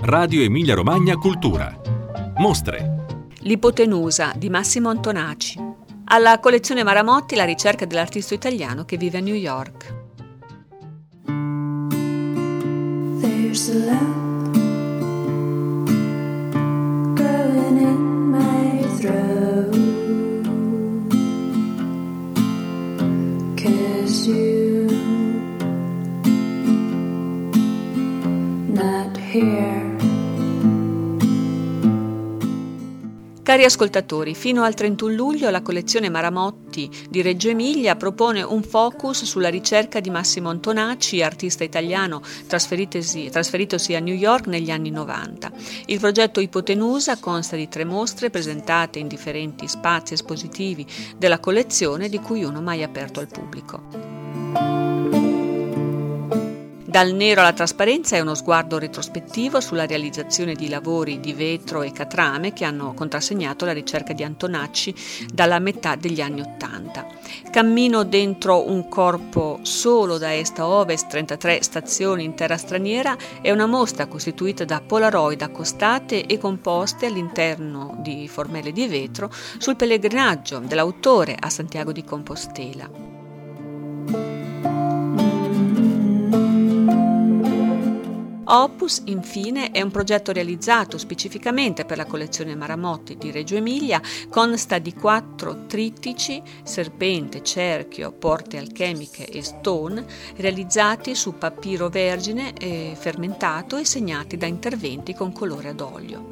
Radio Emilia Romagna Cultura. Mostre. L'ipotenusa di Massimo Antonaci. Alla collezione Maramotti la ricerca dell'artista italiano che vive a New York. There's a lump growing in my throat 'cause you not here. Cari ascoltatori, fino al 31 luglio la collezione Maramotti di Reggio Emilia propone un focus sulla ricerca di Massimo Antonaci, artista italiano trasferitosi a New York negli anni 90. Il progetto Ipotenusa consta di 3 mostre presentate in differenti spazi espositivi della collezione, di cui uno mai aperto al pubblico. Dal nero alla trasparenza è uno sguardo retrospettivo sulla realizzazione di lavori di vetro e catrame che hanno contrassegnato la ricerca di Antonaci dalla metà degli anni '80. Cammino dentro un corpo solo da est a ovest, 33 stazioni in terra straniera, è una mostra costituita da polaroid accostate e composte all'interno di formelle di vetro sul pellegrinaggio dell'autore a Santiago di Compostela. Opus, infine, è un progetto realizzato specificamente per la collezione Maramotti di Reggio Emilia, consta di 4 trittici, serpente, cerchio, porte alchemiche e stone, realizzati su papiro vergine fermentato e segnati da interventi con colore ad olio.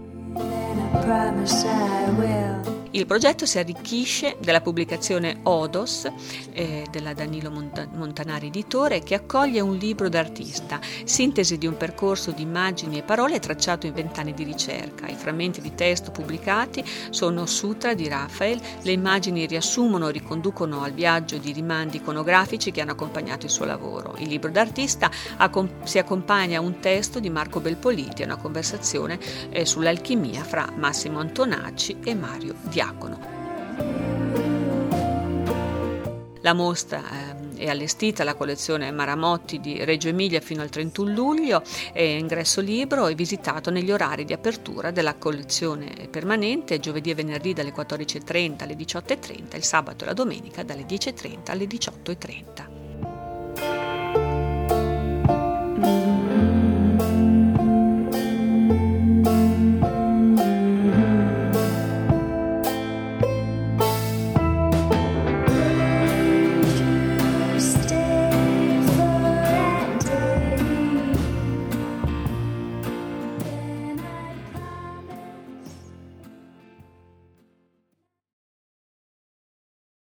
Il progetto si arricchisce della pubblicazione Odos della Danilo Montanari Editore, che accoglie un libro d'artista, sintesi di un percorso di immagini e parole tracciato in 20 anni di ricerca. I frammenti di testo pubblicati sono Sutra di Raphael, le immagini riassumono e riconducono al viaggio di rimandi iconografici che hanno accompagnato il suo lavoro. Il libro d'artista si accompagna a un testo di Marco Belpoliti, una conversazione sull'alchimia fra Massimo Antonaci e Mario Diacono. La mostra è allestita alla collezione Maramotti di Reggio Emilia fino al 31 luglio, è ingresso libero e visitato negli orari di apertura della collezione permanente, giovedì e venerdì dalle 14.30 alle 18.30, il sabato e la domenica dalle 10.30 alle 18.30.